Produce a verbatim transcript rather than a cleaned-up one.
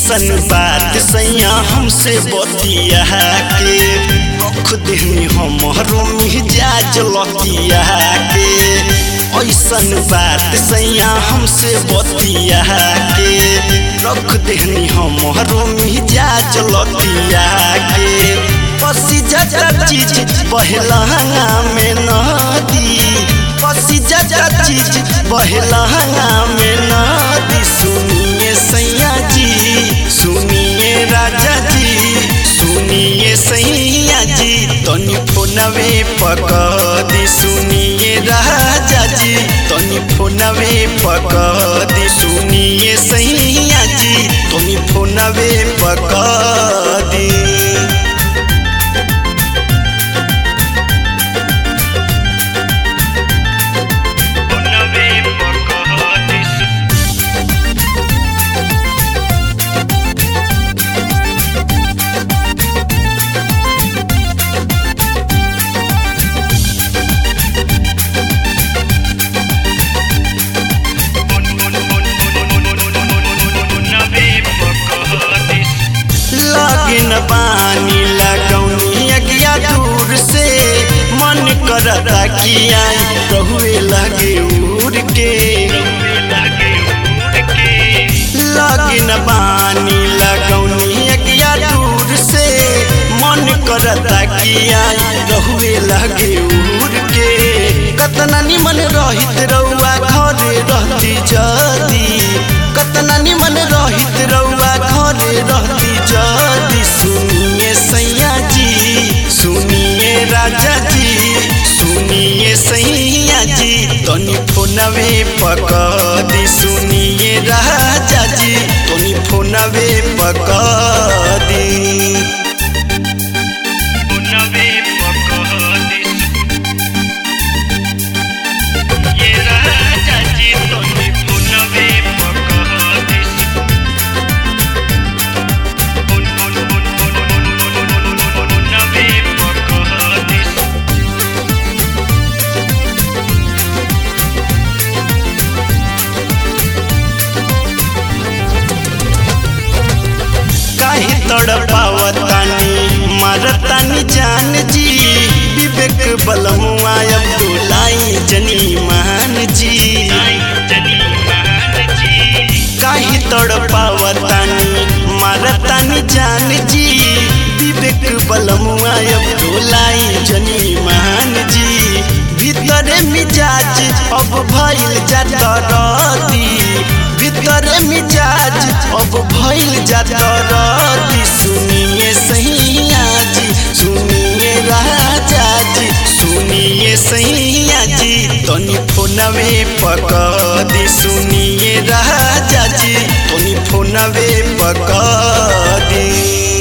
ऐसन बात सैया हमसे बतिया के रख देनी हमरो मिजाज लतिया के। ऐसन बात सैया हमसे बतिया के रख देनी हमरो मिजाज लतिया के। पसी जजा चीज बहलहंगा में नदी, पसी जजा चीज बहलहंगा में नदी। सुनिए सैया जी, सुनिए राजा जी, सुनिए सैया जी तनी फोनवे पकड़ी। सुनिए राजा जी तनी फोनवे पकड़ी। सुनिए सैया जी तनी फोनवे पकड़ी। लगन पानी लगौनी अगिया दूर से मन करता कि आई रहुए लगे उड़ के। लगन पानी लगौनी अगिया दूर से मन करता कि आई रहुए लगे उड़ के। कतना निमन रहित रउआ घरे रहती जदी, कतना निमन रहित रउआ घरे रहती जदी। सुनिए सैया जी, सुनिए राजा जी, सुनिए सैया जी तनी फोनवे पकड़ी। सुनिए राजा जी तनी फोनवे पकड़ी। काहे तड़पावतानी मारतानी जान जी, विवेक बलमुआ अब डोलाई जनी मान जी। काहे तड़पावतानी मारतानी जान जी, विवेक बलमुआ अब डोलाई जनी मान जी। भीतरे मिजाज अब भइल जाता रदी, भीतरे मिजाज अब भइल जाता रदी। सुनिए सैया जी, सुनिए राजा जी, सुनिए सैया जी तनी फोनवे पकड़ी। सुनिए राजा जी तनी फोनवे पकड़ी।